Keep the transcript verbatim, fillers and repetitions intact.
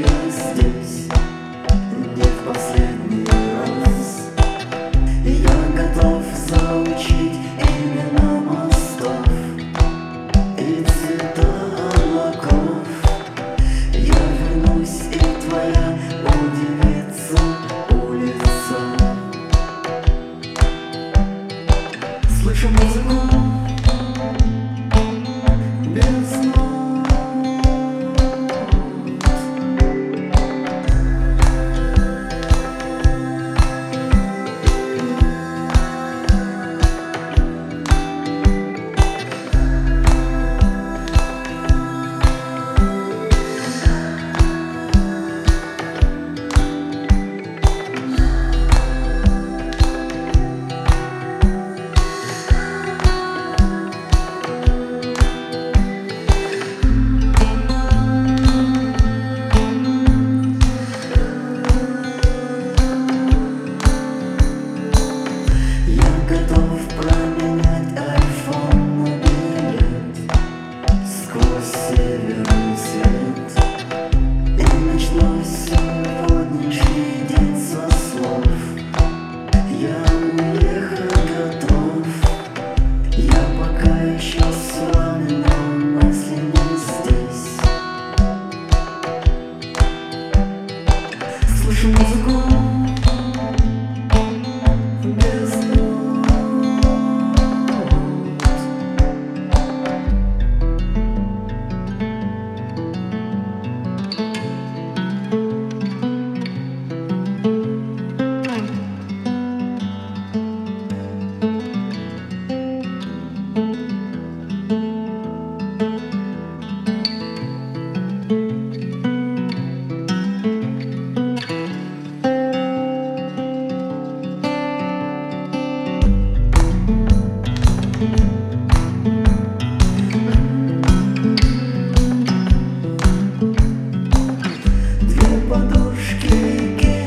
я здесь не в последний раз. Я готов заучить имена мостов и цвета облаков. Я вернусь, и твоя удивится улица. Слышу музыку без нот. Готов променять айфон на билет сквозь северный свет. И ночной сегодняшний день со слов я уехать готов. Я пока еще с вами, но мысли не здесь. Слышу музыку без нот. Подушки